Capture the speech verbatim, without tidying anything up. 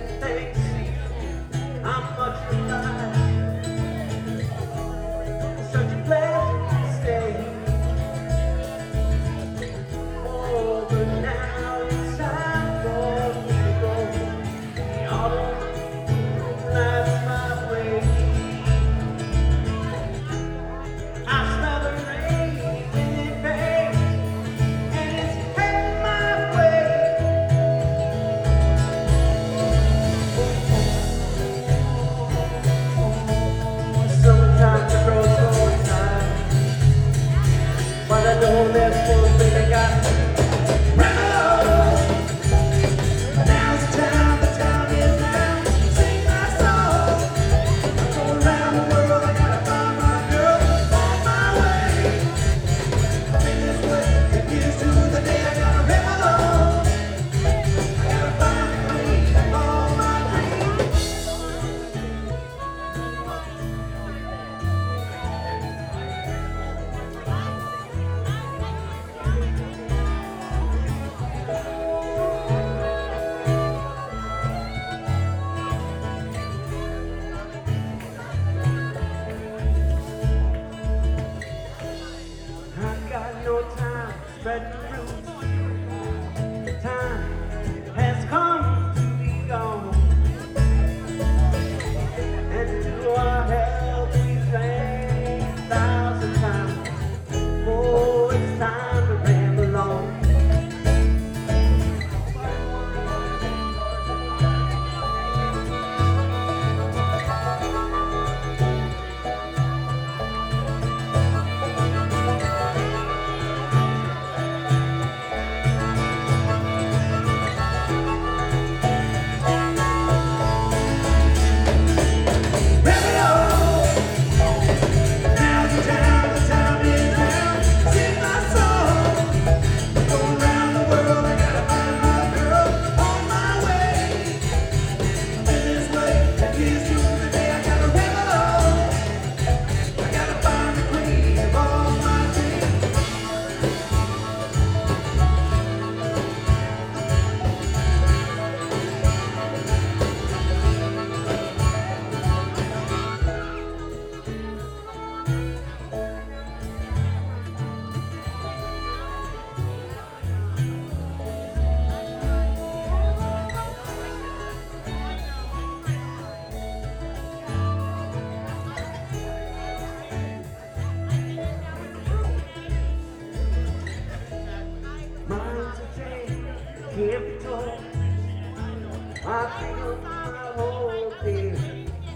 thanks to you, I'm much alive. Such a pleasure to stay. Oh, but now it's time for me to go. The autumn lights my way. I smell the rain when it rains, and it's heading my way. Sometimes the road goes high, but I know there's one thing I got. Rebel! Now's the time, the time is now. Sing my song. Go around the world, I gotta find my girl on my way. I've been this way, get used to the day I gotta rebel on. I gotta find the queen of all my dreams. I got no time spreading roots. Time has come to be gone. And to our help we sang a thousand times. Oh, it's time to ramble on. Mine today, give it all. I feel my whole day.